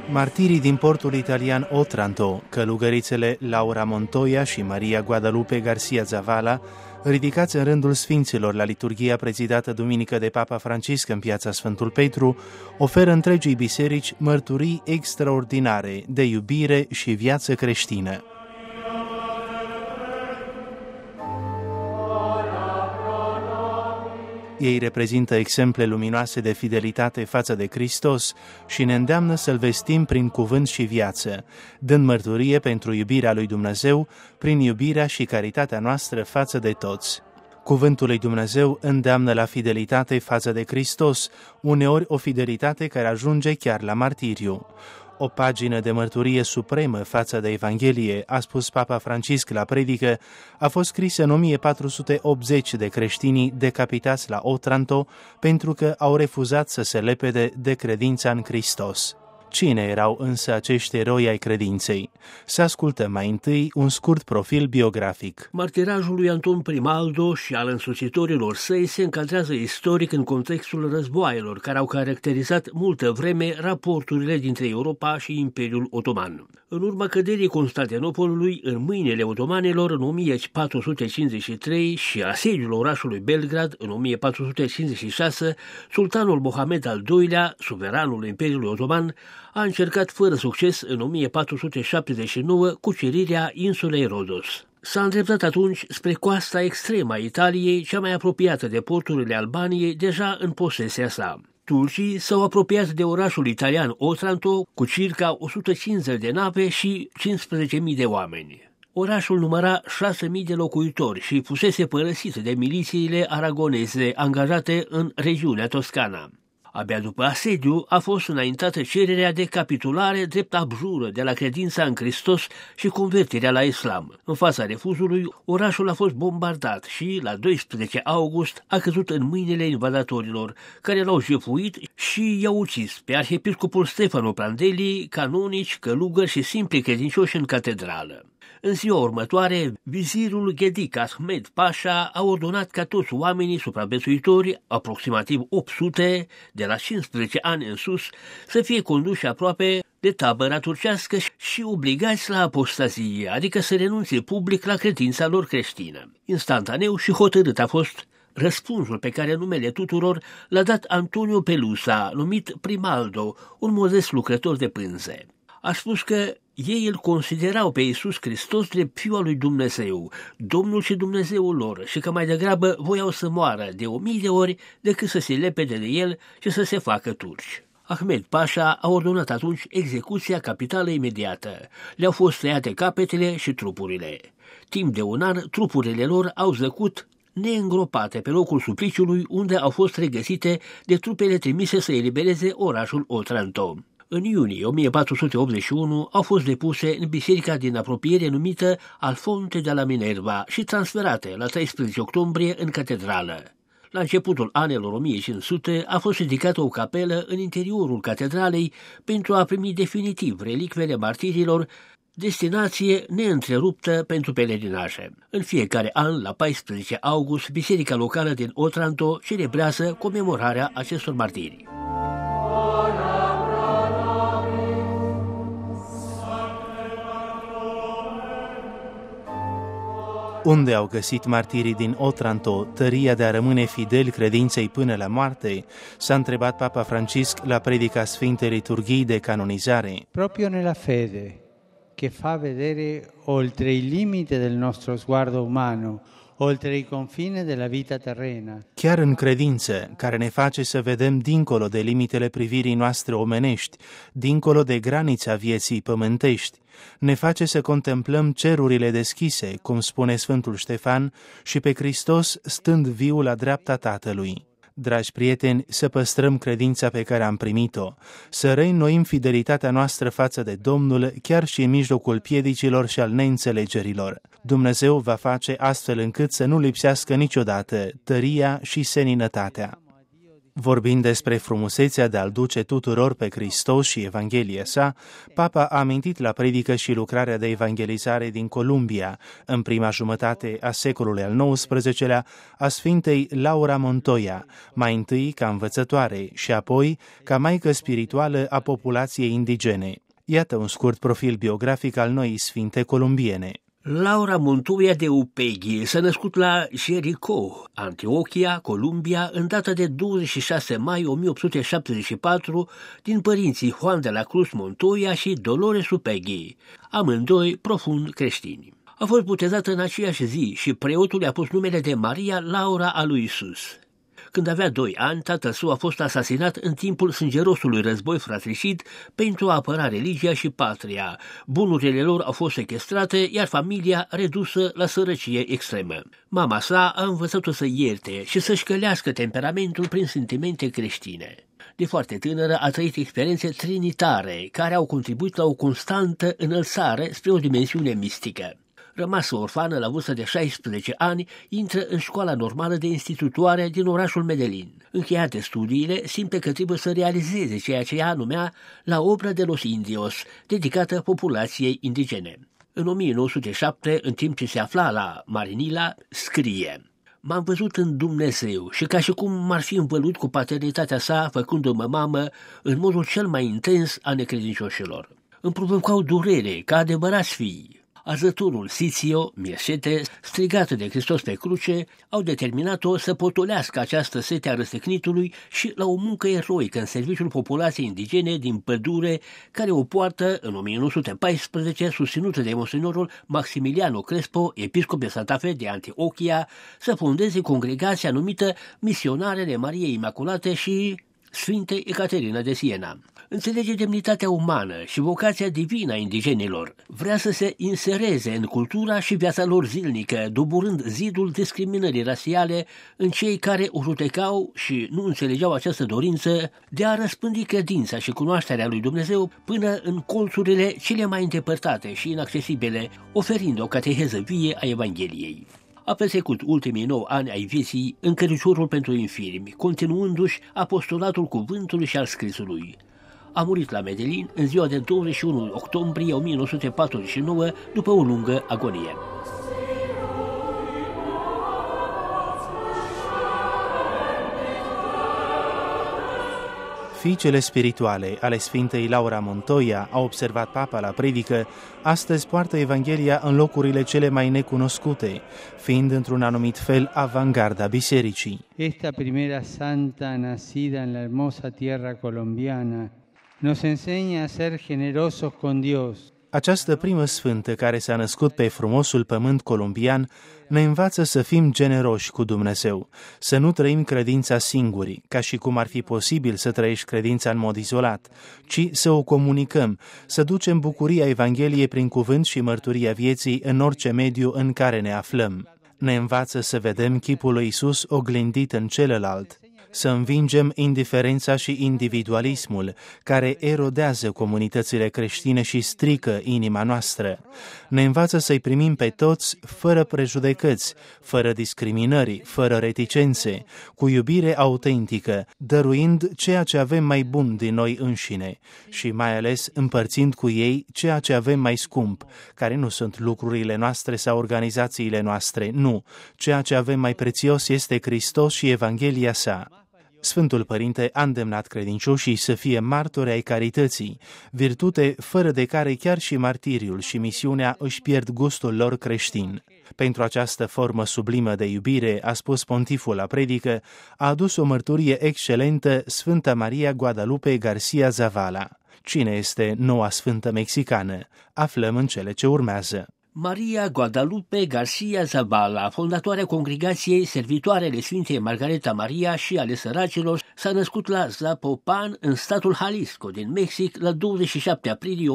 Martirii din portul italian Otranto, călugărițele Laura Montoya și Maria Guadalupe Garcia Zavala, ridicați în rândul sfinților la liturghia prezidată duminică de Papa Francisc în piața Sfântul Petru, oferă întregii biserici mărturii extraordinare de iubire și viață creștină. Ei reprezintă exemple luminoase de fidelitate față de Hristos și ne îndeamnă să-L vestim prin cuvânt și viață, dând mărturie pentru iubirea lui Dumnezeu, prin iubirea și caritatea noastră față de toți. Cuvântul lui Dumnezeu îndeamnă la fidelitate față de Hristos, uneori o fidelitate care ajunge chiar la martiriu. O pagină de mărturie supremă față de Evanghelie, a spus Papa Francisc la predică, a fost scrisă în 1480 de creștinii decapitați la Otranto pentru că au refuzat să se lepede de credința în Hristos. Cine erau însă acești eroi ai credinței? Să ascultăm mai întâi un scurt profil biografic. Martirajul lui Anton Primaldo și al însoțitorilor săi se încadrează istoric în contextul războaielor care au caracterizat multă vreme raporturile dintre Europa și Imperiul Otoman. În urma căderii Constantinopolului în mâinile otomanilor în 1453 și asediul orașului Belgrad în 1456, sultanul Mohamed al II-lea, suveranul Imperiului Otoman, a încercat fără succes în 1479 cucerirea insulei Rodos. S-a îndreptat atunci spre coasta extremă a Italiei, cea mai apropiată de porturile Albaniei, deja în posesia sa. Turcii s-au apropiat de orașul italian Otranto cu circa 150 de nave și 15.000 de oameni. Orașul număra 6.000 de locuitori și fusese părăsit de milițiile aragoneze angajate în regiunea Toscana. Abia după asediu a fost înaintată cererea de capitulare drept abjură de la credința în Hristos și convertirea la islam. În fața refuzului, orașul a fost bombardat și, la 12 august, a căzut în mâinile invadatorilor, care l-au jefuit și i-au ucis pe arhiepiscopul Stefano Prandelli, canonici, călugări și simpli credincioși în catedrală. În ziua următoare, vizirul Ghedik Ahmed Pasha a ordonat ca toți oamenii supraviețuitori, aproximativ 800, de la 15 ani în sus, să fie conduși aproape de tabăra turcească și obligați la apostazie, adică să renunțe public la credința lor creștină. Instantaneu și hotărât a fost răspunsul pe care numele tuturor l-a dat Antonio Pelusa, numit Primaldo, un modest lucrător de pânze. A spus că ei îl considerau pe Iisus Hristos drept Fiul al lui Dumnezeu, Domnul și Dumnezeul lor, și că mai degrabă voiau să moară de 1000 de ori decât să se lepede de el și să se facă turci. Ahmed Pasha a ordonat atunci execuția capitală imediată. Le-au fost tăiate capetele și trupurile. Timp de un an, trupurile lor au zăcut neîngropate pe locul supliciului, unde au fost regăsite de trupele trimise să elibereze orașul Otranto. În iunie 1481 au fost depuse în biserica din apropiere numită Alfonte de la Minerva și transferate la 13 octombrie în catedrală. La începutul anelor 1500 a fost ridicată o capelă în interiorul catedralei pentru a primi definitiv relicvele martirilor, destinație neîntreruptă pentru pelerinaje. În fiecare an, la 14 august, biserica locală din Otranto celebrează comemorarea acestor martiri. Unde au găsit martirii din Otranto tăria de a rămâne fideli credinței până la moarte? S-a întrebat Papa Francisc la predica Sfintei Liturghii de canonizare. Proprio nella fede, che fa vedere oltre i limiti del nostro sguardo umano, oltre i confini della vita terrena. Chiar în credință, care ne face să vedem dincolo de limitele privirii noastre omenești, dincolo de granița vieții pământești, ne face să contemplăm cerurile deschise, cum spune Sfântul Ștefan, și pe Hristos stând viu la dreapta Tatălui. Dragi prieteni, să păstrăm credința pe care am primit-o, să reînnoim fidelitatea noastră față de Domnul, chiar și în mijlocul piedicilor și al neînțelegerilor. Dumnezeu va face astfel încât să nu lipsească niciodată tăria și seninătatea. Vorbind despre frumusețea de a-L duce tuturor pe Hristos și Evanghelia sa, Papa a amintit la predică și lucrarea de evangelizare din Columbia, în prima jumătate a secolului al XIX-lea, a Sfintei Laura Montoya, mai întâi ca învățătoare și apoi ca maică spirituală a populației indigene. Iată un scurt profil biografic al noii sfinte columbiene. Laura Montoya de Upegui s-a născut la Jericho, Antiochia, Columbia, în data de 26 mai 1874, din părinții Juan de la Cruz Montoya și Dolores Upegui, amândoi profund creștini. A fost botezată în aceeași zi și preotul i-a pus numele de Maria Laura a lui Isus. Când avea 2 ani, tatăl său a fost asasinat în timpul sângerosului război fratricid pentru a apăra religia și patria. Bunurile lor au fost sequestrate, iar familia redusă la sărăcie extremă. Mama sa a învățat-o să ierte și să-și călească temperamentul prin sentimente creștine. De foarte tânără a trăit experiențe trinitare, care au contribuit la o constantă înălțare spre o dimensiune mistică. Rămasă orfană la vârstă de 16 ani, intră în școala normală de institutoare din orașul Medellin. Încheiate studiile, simte că trebuie să realizeze ceea ce ea numea La Obra de los Indios, dedicată populației indigene. În 1907, în timp ce se afla la Marinila, scrie: "M-am văzut în Dumnezeu și ca și cum m-ar fi învăluit cu paternitatea sa, făcându-mă mamă în modul cel mai intens a necredincioșilor. Îmi provocau durere ca adevărați fii. Arzătorul Sițio, Miesete, strigată de Hristos pe cruce, au determinat-o să potolească această sete a răsticnitului și la o muncă eroică în serviciul populației indigene din pădure, care o poartă în 1914, susținută de monsignorul Maximiliano Crespo, episcop de Santa Fe de Antiochia, să fondeze congregația numită Misionarele Mariei Imaculate și Sfinte Ecaterina de Siena. Înțelege demnitatea umană și vocația divină a indigenilor. Vrea să se insereze în cultura și viața lor zilnică, doborând zidul discriminării rasiale în cei care o judecau și nu înțelegeau această dorință de a răspândi credința și cunoașterea lui Dumnezeu până în colțurile cele mai îndepărtate și inaccesibile, oferind o cateheză vie a Evangheliei. A petrecut ultimii 9 ani ai vieții în căruciorul pentru infirmi, continuându-și apostolatul cuvântului și al scrisului. A murit la Medellin în ziua de 21 octombrie 1949, după o lungă agonie. Fiicele spirituale ale Sfintei Laura Montoya, a observat Papa la predică, astăzi poartă Evanghelia în locurile cele mai necunoscute, fiind într-un anumit fel avangarda bisericii. Esta primera santa nacida en la hermosa tierra colombiana nos enseña a ser generosos con Dios. Această primă sfântă care s-a născut pe frumosul pământ colombian ne învață să fim generoși cu Dumnezeu, să nu trăim credința singuri, ca și cum ar fi posibil să trăiești credința în mod izolat, ci să o comunicăm, să ducem bucuria Evangheliei prin cuvânt și mărturia vieții în orice mediu în care ne aflăm. Ne învață să vedem chipul lui Iisus oglindit în celălalt, să învingem indiferența și individualismul care erodează comunitățile creștine și strică inima noastră. Ne învață să-i primim pe toți fără prejudecăți, fără discriminări, fără reticențe, cu iubire autentică, dăruind ceea ce avem mai bun din noi înșine și mai ales împărțind cu ei ceea ce avem mai scump, care nu sunt lucrurile noastre sau organizațiile noastre, nu. Ceea ce avem mai prețios este Hristos și Evanghelia sa. Sfântul Părinte a îndemnat credincioșii să fie martori ai carității, virtute fără de care chiar și martiriul și misiunea își pierd gustul lor creștin. Pentru această formă sublimă de iubire, a spus pontiful la predică, a adus o mărturie excelentă Sfânta Maria Guadalupe García Zavala. Cine este noua sfântă mexicană? Aflăm în cele ce urmează. Maria Guadalupe García Zavala, fondatoarea congregației Servitoarele Sfintei Margareta Maria și ale săracilor, s-a născut la Zapopan, în statul Jalisco, din Mexic, la 27 aprilie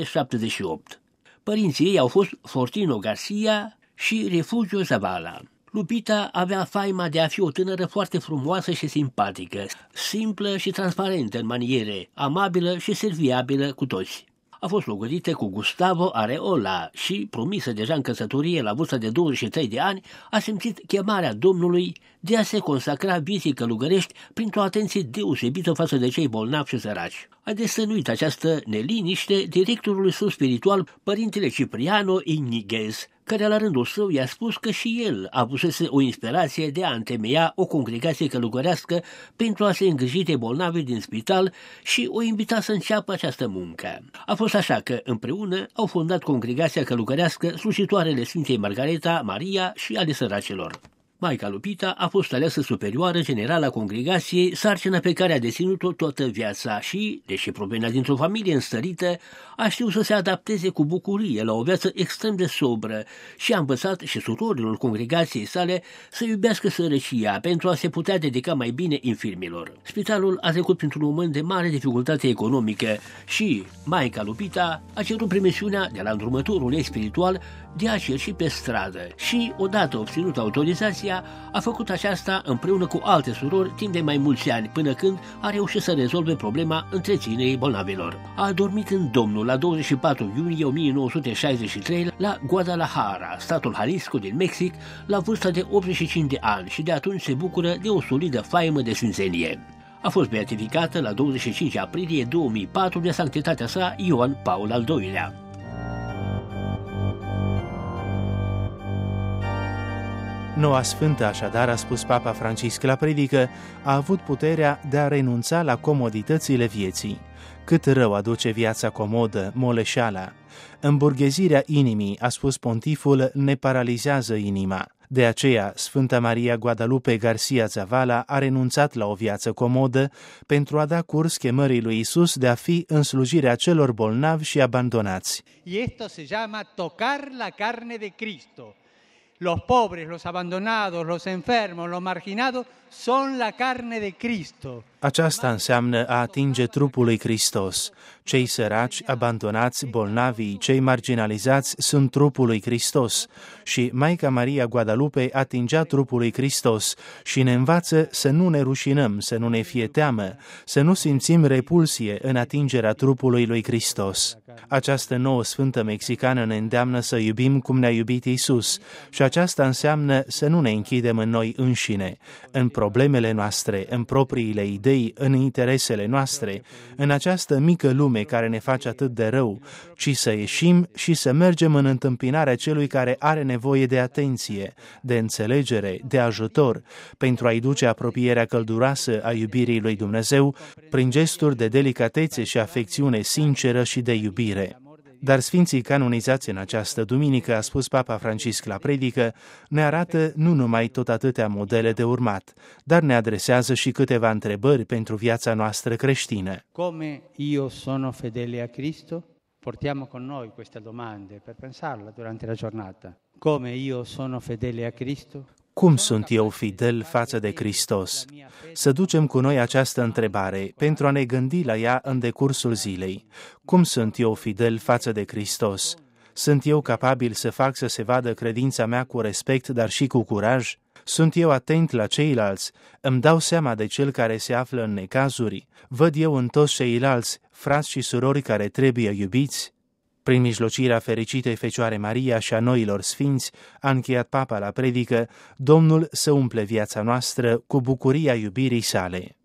1878. Părinții ei au fost Fortino Garcia și Refugio Zavala. Lupita avea faima de a fi o tânără foarte frumoasă și simpatică, simplă și transparentă în maniere, amabilă și serviabilă cu toți. A fost logodită cu Gustavo Areola și, promisă deja în căsătorie la vârsta de 23 de ani, a simțit chemarea Domnului de a se consacra vieții călugărești printr-o atenție deosebită față de cei bolnavi și săraci. A destăinuit această neliniște directorului său spiritual, părintele Cipriano Igniguez, care la rândul său i-a spus că și el avusese o inspirație de a întemeia o congregație călugărească pentru a se îngriji de bolnavi din spital și o invita să înceapă această muncă. A fost așa că împreună au fondat congregația călugărească Slujitoarele Sfintei Margareta Maria și ale săracilor. Maica Lupita a fost aleasă superioară generală a congregației, sarcina pe care a deținut-o toată viața și, deși provenea dintr-o familie înstărită, a știut să se adapteze cu bucurie la o viață extrem de sobră și a învățat și surorilor congregației sale să iubească sărăcia pentru a se putea dedica mai bine infirmilor. Spitalul a trecut printr-un moment de mare dificultate economică și Maica Lupita a cerut permisiunea de la îndrumătorul ei spiritual de a cerși pe stradă și, odată obținut autorizația, a făcut aceasta împreună cu alte surori timp de mai mulți ani, până când a reușit să rezolve problema întreținerii bolnavilor. A adormit în Domnul la 24 iunie 1963 la Guadalajara, statul Jalisco din Mexic, la vârsta de 85 de ani și de atunci se bucură de o solidă faimă de sfințenie. A fost beatificată la 25 aprilie 2004 de sanctitatea sa Ioan Paul al II-lea. Noua sfântă, așadar, a spus Papa Francisc la predică, a avut puterea de a renunța la comoditățile vieții. Cât rău aduce viața comodă, moleșeala. Îmburghezirea inimii, a spus pontiful, ne paralizează inima. De aceea, Sfânta Maria Guadalupe Garcia Zavala a renunțat la o viață comodă pentru a da curs chemării lui Isus de a fi în slujirea celor bolnavi și abandonați. Y esto se llama tocar la carne de Cristo. Los pobres, los abandonados, los enfermos, los marginados son la carne de Cristo. Aceasta înseamnă a atinge trupul lui Hristos. Cei săraci, abandonați, bolnavii, cei marginalizați sunt trupul lui Hristos. Și Maica Maria Guadalupe atingea trupul lui Hristos și ne învață să nu ne rușinăm, să nu ne fie teamă, să nu simțim repulsie în atingerea trupului lui Hristos. Această nouă sfântă mexicană ne îndeamnă să iubim cum ne-a iubit Iisus și aceasta înseamnă să nu ne închidem în noi înșine, în problemele noastre, în propriile idei, în interesele noastre, în această mică lume care ne face atât de rău, ci să ieșim și să mergem în întâmpinarea celui care are nevoie de atenție, de înțelegere, de ajutor, pentru a-i duce apropierea călduroasă a iubirii lui Dumnezeu, prin gesturi de delicatețe și afecțiune sinceră și de iubire. Dar sfinții canonizați în această duminică, a spus Papa Francisc la predică, ne arată nu numai tot atâtea modele de urmat, dar ne adresează și câteva întrebări pentru viața noastră creștină. Come io sono fedele a Cristo? Portiamo con noi queste domande per pensarla durante la giornata. Come io sono fedele a Cristo? Cum sunt eu fidel față de Hristos? Să ducem cu noi această întrebare pentru a ne gândi la ea în decursul zilei. Cum sunt eu fidel față de Hristos? Sunt eu capabil să fac să se vadă credința mea cu respect, dar și cu curaj? Sunt eu atent la ceilalți? Îmi dau seama de cel care se află în necazuri? Văd eu în toți ceilalți frați și surori care trebuie iubiți? Prin mijlocirea fericitei Fecioare Maria și a noilor sfinți, a încheiat Papa la predică, Domnul să umple viața noastră cu bucuria iubirii sale.